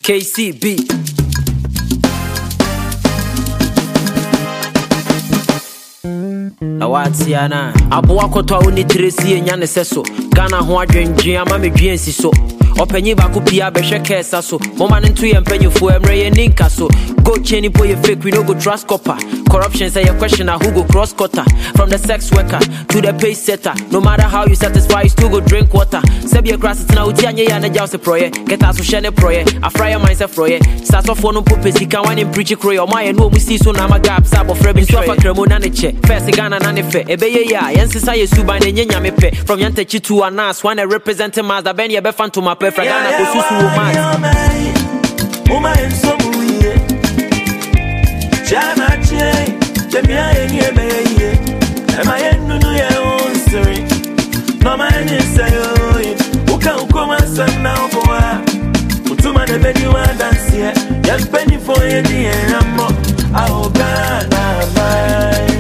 KCB. Awatiana aboa kotwa oni tresi enya ne seso Ghana ho adwendwen ama medwen si so opanyi ba ko pia be hwe kesa so moma ne nto ye mpanyefo emre ye ninka so go cheni po ye fake we no go trust copper corruption say your question who go cross cutter from the sex worker to the pay setter no matter how you satisfy you still go drink water sebi e grass na uti anye ya na jause proye get us share ne proye afraya mindset proye start off no popesi kan wan preach kroye o my no mu si so na ma gap sabo frebi so fa kremo na ne che first Ghana na ne fe ebeye ya yensisa yesu ba ne nyanya me pe from yantachi to anas one represent mas da ben ye be fan to my pe Ghana ko susu wo mas o my so muye jana che temia ye me ye am I no ye on story no man is say o ka ukoma sam na oboa mutuma ne bedi wa dance ye yes penny for ye di amo a Ghana mai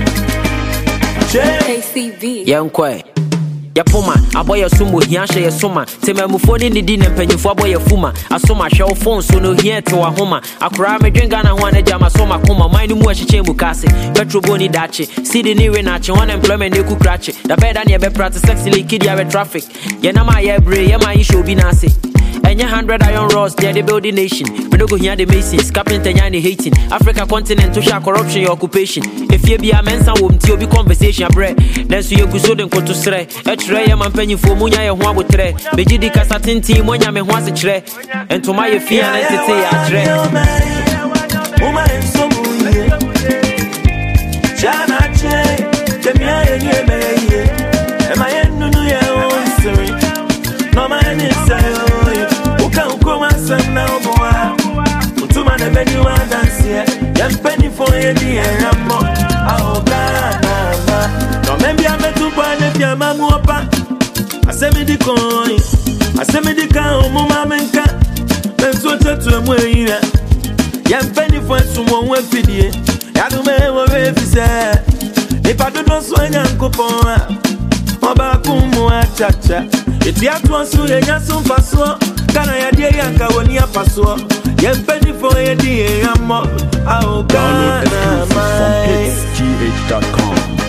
KCB. Yankwe. Yapoma, aboya sumo hianshe ye soma. Tememufo ni di ne mpanyifo aboya fuma. Asoma hwe phone so no hia te wa homa. Akura medwenga na ho anaja masoma koma. Mine mu ahyeche mu kase. Petro boni dache. City ni we na che unemployment e ku krache. Da beda na ye be practice sexy kid ya we traffic. Ye na ma ye bre, ye ma yi show bi na ase. Enya 100 iron rods, they are the building nation. We don't go here the masons, carpenter nyani hating. Africa continent to share corruption your occupation. If you be a mensa wom ti obi conversation bread. Then so you go so den koto sre. Etre ye man penyi fo munya ye ho abotre. Beji di kasa tintin monya me ho ase kire. Ento ma ye fia na tete ya tre. O my so muye. Jana che, temia ye me ye. Am I no ye on story. No man is say na oboa mutuma ne bedi wa dance ye yam penny for ye di amo a Ghana no membi ametu kwa ne bia mamu opa asemi di coin asemi di ka o mu mamenka benso tetu emu eyira yam penny for sumo nwe fidie ya do me wo we fi se e pa do so anya nkopon oba kumu achacha eti atu asu ye nya so faso Kana ya die yanka woni apaso ye mpeni for ye die amo a Ghana Download exclusive from hitsgh.com.